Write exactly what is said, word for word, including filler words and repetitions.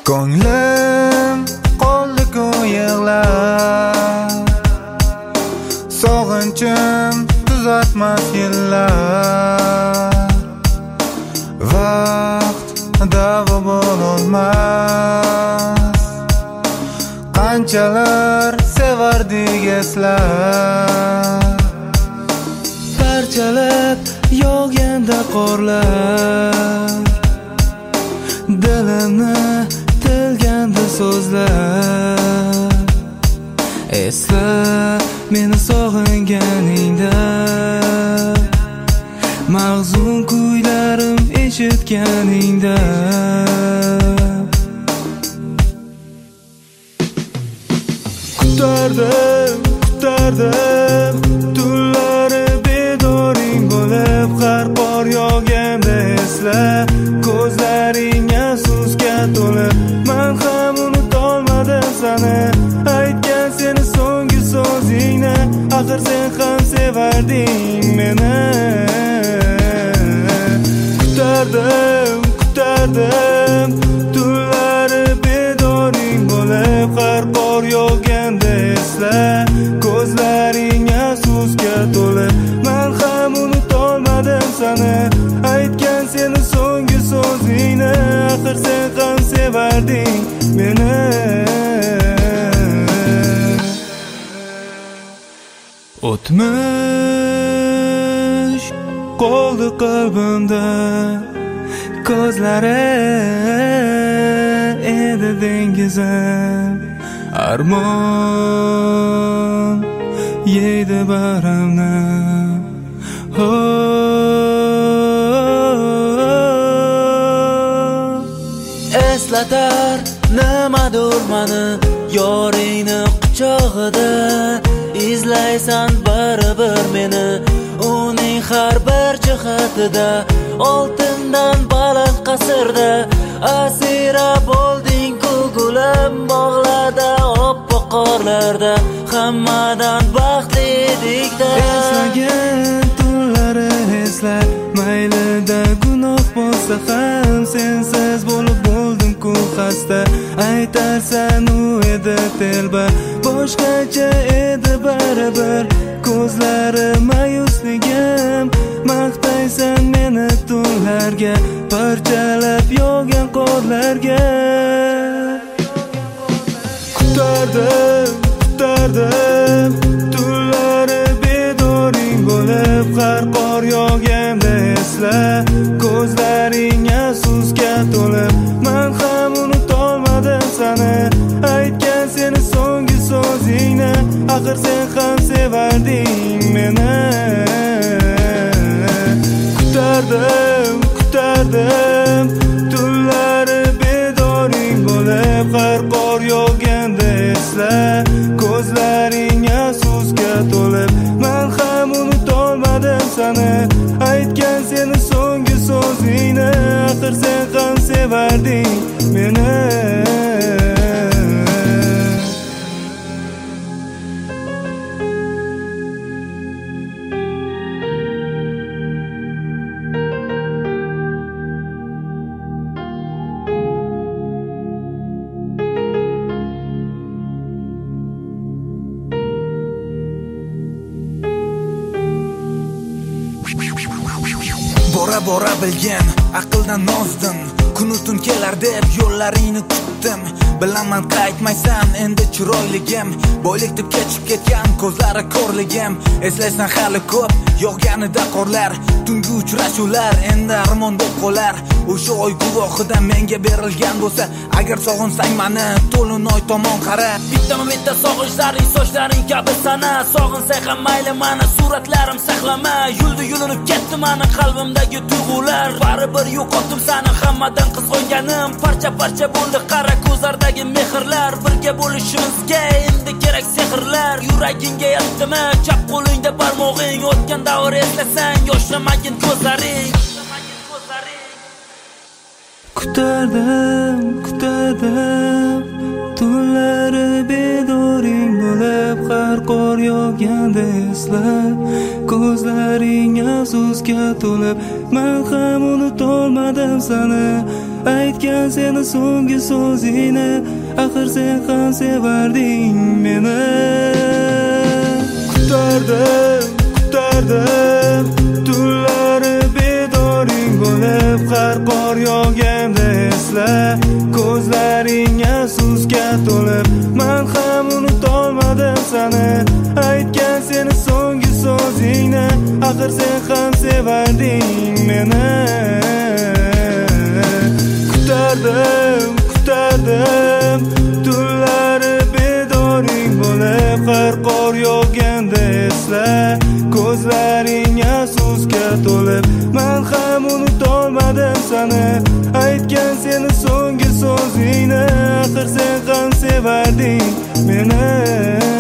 Ko'nglim qoldi-ku yig'lab, sog'inchim tuzatmas yillar. Vaqt davo bo'lolmas, qanchalar sevardik eslar. Parchalab yog'ganda qorlar, dilimni tilganda so'zlar. Esla meni sog'inganingda, mahzun kuylarim eshitganingda. Kutardim, kutardim tunlari bedoring bo'lib, har qor yog'ganda esla, ko'zlaring afsusga to'lib. Men ham unutolmadim seni, aytgan seni so'nggi so'zingni. Axir sen ham sevarding meni. Kutardim, kutardim tunlari bedoring bo'lib, har qor yog'ganda esla, ko'zlaring afsusga to'lib. Men ham unutolmadim seni, aytgan seni so'nggi so'zingni. Axir sen ham sevarding meni. O'tmish qoldi qalbimda, ko'zlari edi dengizim. Armon yeydi barimni. Eslatar nimadur mani yoringni quchog'ida. Izlaysan baribir meni uning har bir jihatida. Oltindan baland qasrda asira bo'lding-ku gulim. Bog'larda oppoq qorlarda hammadan baxtli edik-da. Eslagan tunlari esla, maylida gunoh bo'lsa ham sensiz bo'lib bo'ldim-ku xasta. Aytarsan u edi telba, boshqacha edi baribir. Ko'zlari mayusligim, maqtaysan meni tunlarga, parchalab yog'gan qorlarga. Kutardim, kutardim tunlari bedoring bo'lib, har qor yog'ganda esla, ko'zlaring afsusga to'lib. Men ham unutolmadim seni, aytgan seni so'nggi so'zingni. Axir sen ham sevarding meni. Kutardim, kutardim tunlari bedoring bo'lib, har qor yog'ganda esla, ko'zlaring afsusga to'lib. Men ham unutolmadim seni, aytgan seni so'nggi so'zingni. Axir sen ham sevarding meni. Bora bora bilgan aqldan nozdim, kun tun kelar deb yo'llaringni kutdim. Bilaman qaytmaysan endi chiroyligim, boylik deb kechib ketgan ko'zlari ko'rligim. Eslaysan hali ko'p yog'ganida qorlar, tungi uchrashuvlar endi armonda qolar. O'sha oy guvohida menga berilgan bo'lsa, agar sog'insang mani to'linoy tomon qara. Bittama bitta sog'inchlaring sochlaring kabi sana. Sog'insang ham mayli mani suratlarim saqlama. Yuldi yulinib ketdi mani qalbimdagi tuyg'ular. Baribir yo'qotdim seni hammadan qizg'onganim. Parcha parcha bo'ldi qara ko'zlardagi mehrlar. Birga bo'lishimizga endi kerak sehrlar. Yuragingga yetdimi chap qo'lingda barmog'ing. O'tgan davr eslasang yoshlamagin ko'zlaring. Kutardim, kutardim tunlari bedoring bo'lib, har qor yog'ganda esla, ko'zlaring afsusga to'lib, men ham unutolmadim seni. Aytgan seni so'nggi so'zingni, axir sen ham sevarding meni. Kutardim, kutardim, tunlari bedoring bo'lib, har qor yog'ganda esla, ko'zlaring afsusga to'lib, men ham unutolmadim seni. Aytgan seni so'nggi so'zingni, axir sen ham sevarding meni. Kutardim, kutardim, tunlari bedoring bo'lib, har qor yog'ganda esla, ko'zlaring afsusga to'lib, men ham unutolmadim seni. Aytgan seni so'nggi so'zingni, axir sen ham sevarding meni.